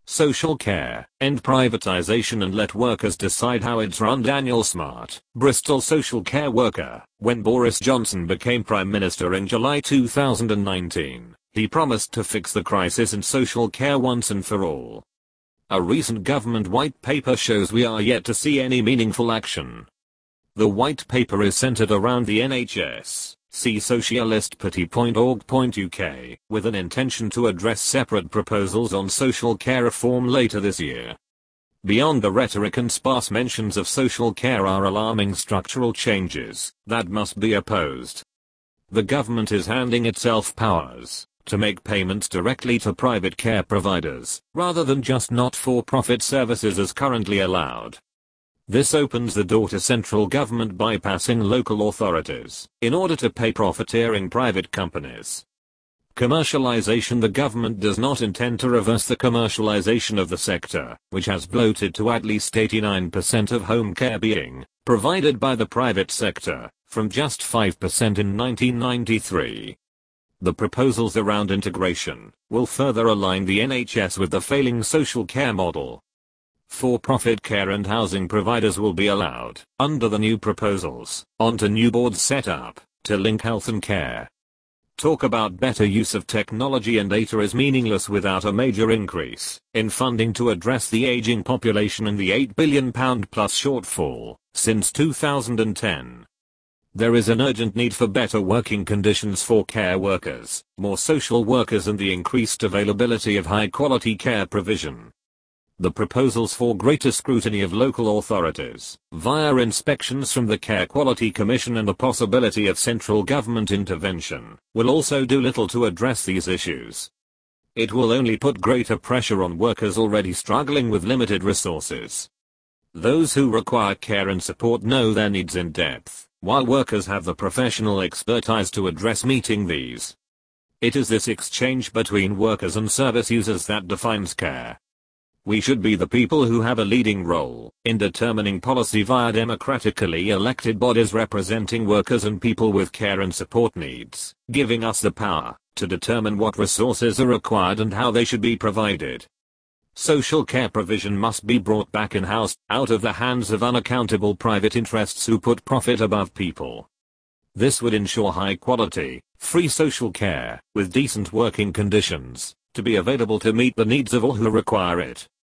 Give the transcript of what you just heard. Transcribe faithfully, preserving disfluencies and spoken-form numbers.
Social care, end privatization and let workers decide how it's run. Daniel Smart, Bristol social care worker. When Boris Johnson became Prime Minister in July two thousand nineteen, he promised to fix the crisis in social care once and for all. A recent government white paper shows we are yet to see any meaningful action. The white paper is centered around the N H S. See socialist party dot org dot U K, with an intention to address separate proposals on social care reform later this year. Beyond the rhetoric and sparse mentions of social care are alarming structural changes that must be opposed. The government is handing itself powers to make payments directly to private care providers, rather than just not-for-profit services as currently allowed. This opens the door to central government bypassing local authorities in order to pay profiteering private companies. Commercialization. The government does not intend to reverse the commercialization of the sector, which has bloated to at least eighty-nine percent of home care being provided by the private sector, from just five percent in nineteen ninety-three. The proposals around integration will further align the N H S with the failing social care model. For-profit care and housing providers will be allowed, under the new proposals, onto new boards set up to link health and care. Talk about better use of technology and data is meaningless without a major increase in funding to address the aging population and the eight billion pounds plus shortfall since two thousand ten. There is an urgent need for better working conditions for care workers, more social workers and the increased availability of high-quality care provision. The proposals for greater scrutiny of local authorities, via inspections from the Care Quality Commission and the possibility of central government intervention, will also do little to address these issues. It will only put greater pressure on workers already struggling with limited resources. Those who require care and support know their needs in depth, while workers have the professional expertise to address meeting these. It is this exchange between workers and service users that defines care. We should be the people who have a leading role in determining policy via democratically elected bodies representing workers and people with care and support needs, giving us the power to determine what resources are required and how they should be provided. Social care provision must be brought back in-house, out of the hands of unaccountable private interests who put profit above people. This would ensure high quality, free social care, with decent working conditions, to be available to meet the needs of all who require it.